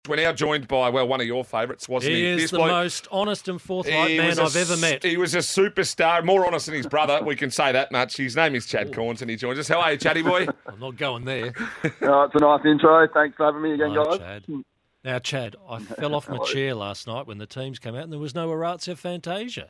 We're now joined by, one of your favourites, wasn't he? He is This the bloke, most honest and forthright man I've ever met. He was a superstar, more honest than his brother. We can say that much. His name is Chad Corns, and he joins us. How are you, Chatty boy? I'm not going there. It's a nice intro. Thanks for having me again, Hi, guys. Chad. Now, Chad, I fell off my chair last night when the teams came out and there was no Orazio Fantasia.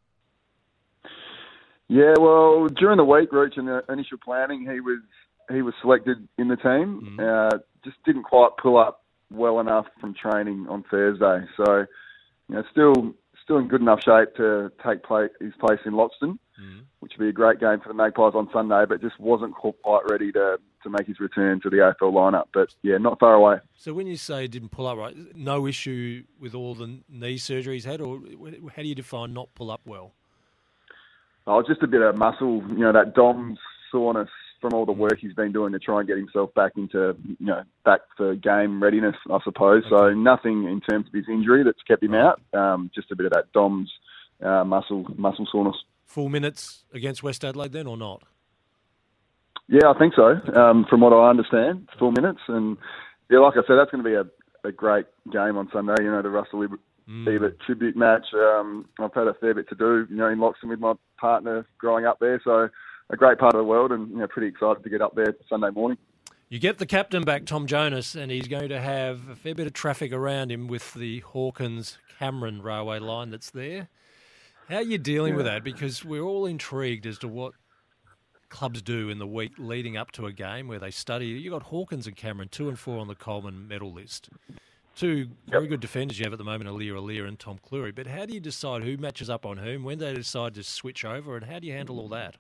Yeah, well, during the week, Rooch, in the initial planning, he was selected in the team. Just didn't quite pull up well enough from training on Thursday. So, still in good enough shape to take his place in Loxton, which would be a great game for the Magpies on Sunday, but just wasn't quite ready to make his return to the AFL lineup. But, yeah, not far away. So when you say didn't pull up right, no issue with all the knee surgery he's had, or how do you define not pull up well? Oh, just a bit of muscle, that DOMS soreness from all the work he's been doing to try and get himself back into, back for game readiness, I suppose. Okay. So nothing in terms of his injury that's kept him out. Just a bit of that DOMS muscle soreness. Full minutes against West Adelaide then, or not? Yeah, I think so. From what I understand, full minutes. And yeah, like I said, that's going to be a great game on Sunday. The Russell Ebert tribute match. I've had a fair bit to do, in Loxton with my partner growing up there. So a great part of the world, and pretty excited to get up there Sunday morning. You get the captain back, Tom Jonas, and he's going to have a fair bit of traffic around him with the Hawkins-Cameron railway line that's there. How are you dealing with that? Because we're all intrigued as to what clubs do in the week leading up to a game where they study. You've got Hawkins and Cameron, 2 and 4 on the Coleman medal list. Two very good defenders you have at the moment, Aliir and Tom Cleary. But how do you decide who matches up on whom, when they decide to switch over, and how do you handle all that?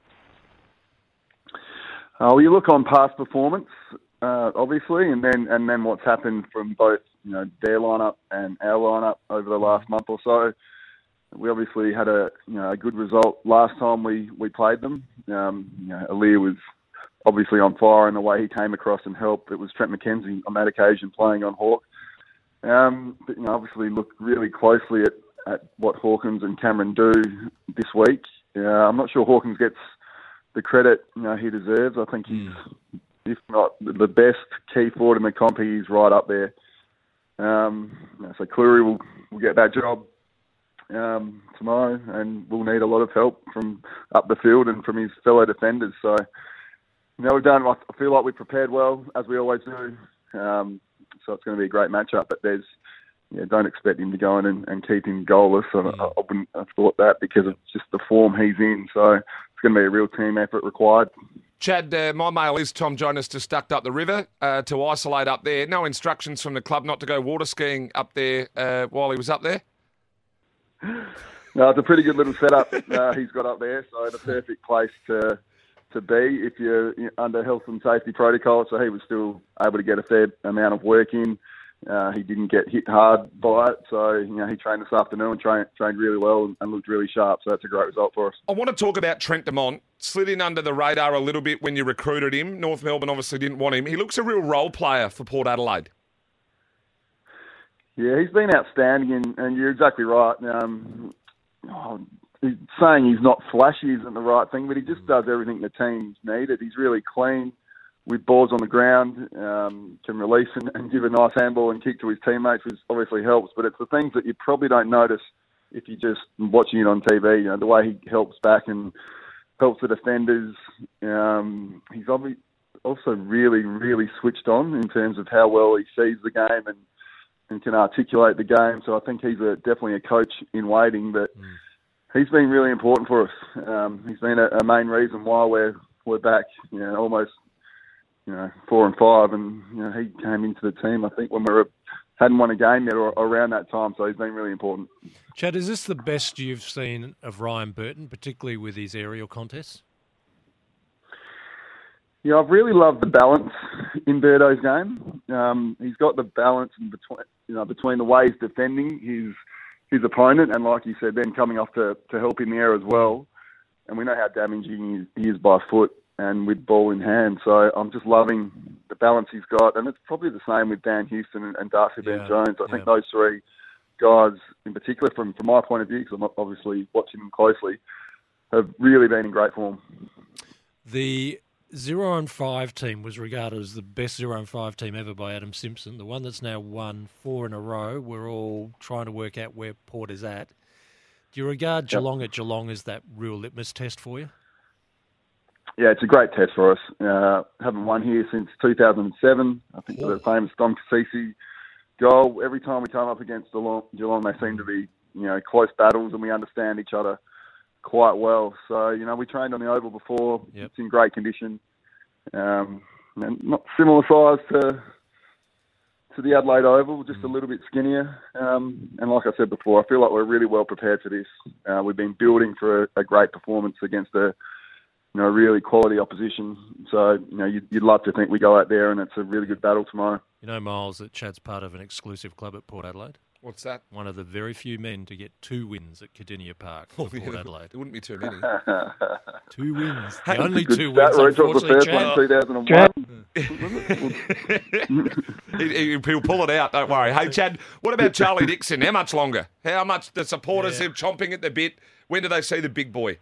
Well, you look on past performance, obviously, and then what's happened from both, their lineup and our lineup over the last month or so. We obviously had a good result last time we played them. Aliir was obviously on fire in the way he came across and helped. It was Trent McKenzie on that occasion playing on Hawk. But obviously look really closely at what Hawkins and Cameron do this week. I'm not sure Hawkins gets the credit he deserves. I think he's, if not the best key forward in the comp, he's right up there. So Cleary will get that job tomorrow, and we'll need a lot of help from up the field and from his fellow defenders. So we've done. I feel like we prepared well, as we always do. So it's going to be a great matchup. But don't expect him to go in and keep him goalless. I wouldn't have thought that because of just the form he's in. So it's going to be a real team effort required. Chad, my mail is Tom Jonas just ducked up the river to isolate up there. No instructions from the club not to go water skiing up there while he was up there? No, it's a pretty good little setup he's got up there. So the perfect place to be if you're under health and safety protocol. So he was still able to get a fair amount of work in. He didn't get hit hard by it. So, he trained this afternoon and trained really well and looked really sharp. So that's a great result for us. I want to talk about Trent Dumont. Slid in under the radar a little bit when you recruited him. North Melbourne obviously didn't want him. He looks a real role player for Port Adelaide. Yeah, he's been outstanding, and you're exactly right. Saying he's not flashy isn't the right thing, but he just does everything the team's needed. He's really clean with balls on the ground, can release and give a nice handball and kick to his teammates, which obviously helps. But it's the things that you probably don't notice if you're just watching it on TV. The way he helps back and helps the defenders. He's obviously also really, really switched on in terms of how well he sees the game and can articulate the game. So I think he's definitely a coach in waiting, but he's been really important for us. He's been a main reason why we're back, almost 4 and 5, and he came into the team I think when hadn't won a game yet or around that time. So he's been really important. Chad, is this the best you've seen of Ryan Burton, particularly with his aerial contests? Yeah, I've really loved the balance in Birdo's game. He's got the balance between the way he's defending his opponent and, like you said, then coming off to help in the air as well. And we know how damaging he is by foot and with ball in hand. So I'm just loving the balance he's got. And it's probably the same with Dan Houston and Darcy Ben-Jones. I think those three guys in particular, from my point of view, because I'm obviously watching them closely, have really been in great form. The 0-5 team was regarded as the best 0-5 team ever by Adam Simpson, the one that's now won 4 in a row. We're all trying to work out where Port is at. Do you regard Geelong at Geelong as that real litmus test for you? Yeah, it's a great test for us. Haven't won here since 2007. I think the famous Dom Cassisi goal. Every time we come up against Geelong, they seem to be, close battles, and we understand each other quite well. So, we trained on the Oval before. Yep. It's in great condition. And not similar size to the Adelaide Oval, just a little bit skinnier. And like I said before, I feel like we're really well prepared for this. We've been building for a great performance against a really quality opposition. So, you'd love to think we go out there and it's a really good battle tomorrow. You know, Miles, that Chad's part of an exclusive club at Port Adelaide. What's that? One of the very few men to get 2 wins at Cardinia Park for Port Adelaide. There wouldn't be too many. 2 wins. The only 2 That wins, unfortunately, the first one, 2001. He'll pull it out, don't worry. Hey, Chad, what about Charlie Dixon? How much longer? How much the supporters are chomping at the bit? When do they see the big boy?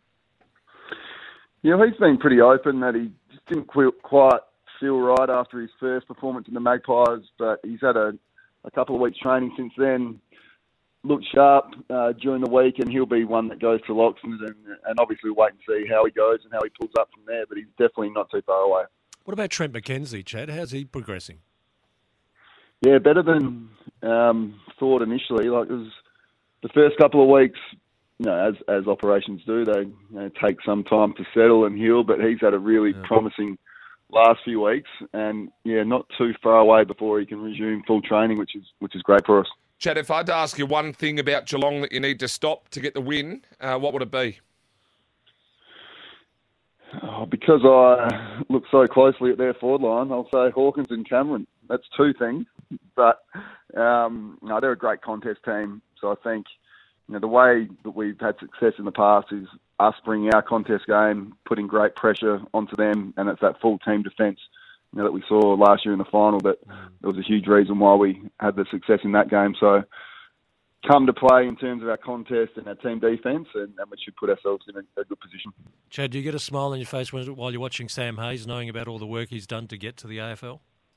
Yeah, he's been pretty open that he just didn't quite feel right after his first performance in the Magpies, but he's had a couple of weeks training since then, looked sharp during the week, and he'll be one that goes to Loxton's, and obviously we'll wait and see how he goes and how he pulls up from there, but he's definitely not too far away. What about Trent McKenzie, Chad? How's he progressing? Yeah, better than thought initially. Like, it was the first couple of weeks, as operations do, they take some time to settle and heal, but he's had a really promising last few weeks, and not too far away before he can resume full training, which is great for us. Chad, if I had to ask you one thing about Geelong that you need to stop to get the win, what would it be? Because I look so closely at their forward line, I'll say Hawkins and Cameron. That's 2 things, but they're a great contest team, so I think the way that we've had success in the past is us bringing our contest game, putting great pressure onto them, and it's that full team defence that we saw last year in the final that there was a huge reason why we had the success in that game. So come to play in terms of our contest and our team defence, and we should put ourselves in a good position. Chad, do you get a smile on your face while you're watching Sam Hayes, knowing about all the work he's done to get to the AFL?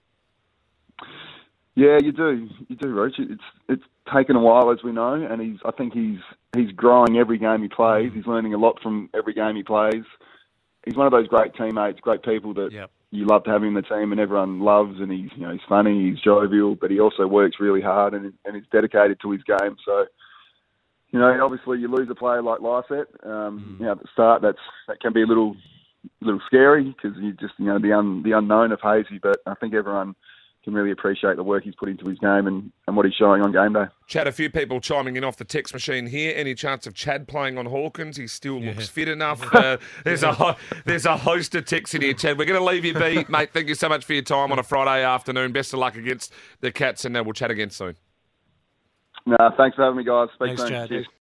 Yeah, you do, Roach. It's taken a while, as we know, and I think he's growing every game he plays. He's learning a lot from every game he plays. He's one of those great teammates, great people that you love to have in the team, and everyone loves. And he's funny, he's jovial, but he also works really hard and is dedicated to his game. So, obviously you lose a player like Lycett. At the start, that can be a little scary because you just the unknown of Hazy. But I think everyone can really appreciate the work he's put into his game and what he's showing on game day. Chad, a few people chiming in off the text machine here. Any chance of Chad playing on Hawkins? He still looks fit enough. There's a host of texts in here, Chad. We're going to leave you be, mate. Thank you so much for your time on a Friday afternoon. Best of luck against the Cats, and we'll chat again soon. No, thanks for having me, guys. Thanks, Chad.